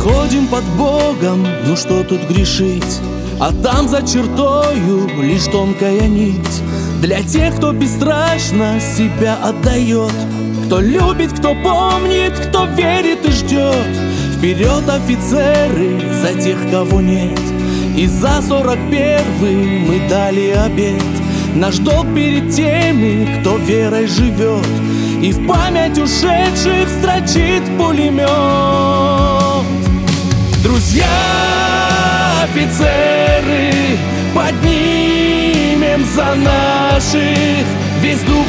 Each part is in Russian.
ходим под Богом, ну что тут грешить? А там за чертою лишь тонкая нить для тех, кто бесстрашно себя отдает, кто любит, кто помнит, кто верит и ждет. Вперед, офицеры, за тех, кого нет. И за 41-й мы дали обет. Наш долг перед теми, кто верой живет, и в память ушедших строчит пулемет. Друзья, офицеры, поднимем за наших весь дух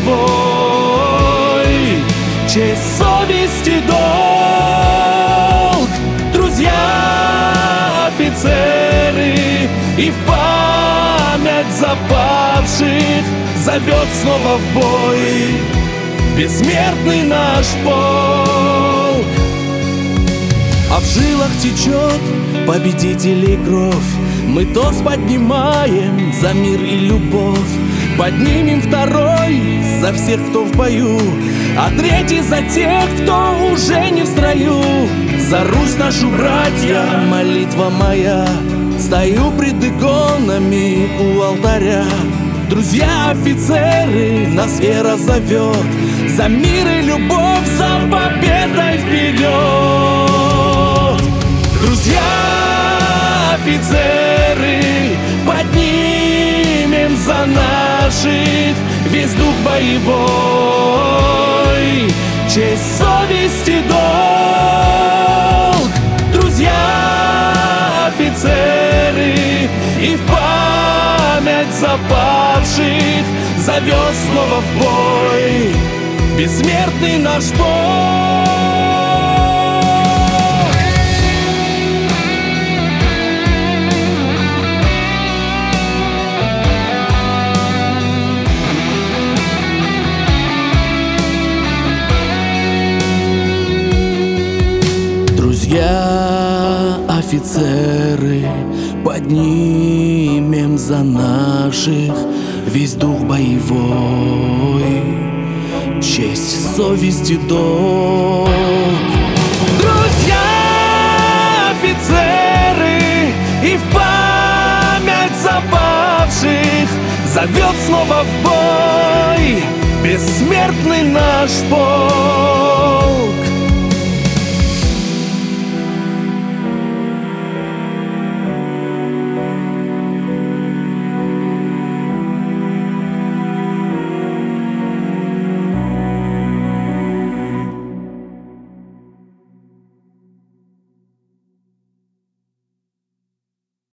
боевой, честь, совесть и долг. Друзья, офицеры, и в память запавших зовет снова в бой бессмертный наш полк. А в жилах течет победителей кровь. Мы тост поднимаем за мир и любовь. Поднимем второй за всех, кто в бою, а третий за тех, кто уже не в строю. За Русь нашу, братья, молитва моя. Стою пред иконами у алтаря. Друзья, офицеры, нас вера зовет. За мир и любовь, за победой вперед. Друзья, офицеры, поднимем за наших весь дух боевой, честь, совесть и долг. Друзья, офицеры, и в память запавших зовет снова в бой бессмертный наш полк. Друзья, офицеры, поднимем за наших весь дух боевой, честь, совесть и долг. Друзья, офицеры, и в память запавших зовет снова в бой бессмертный наш полк.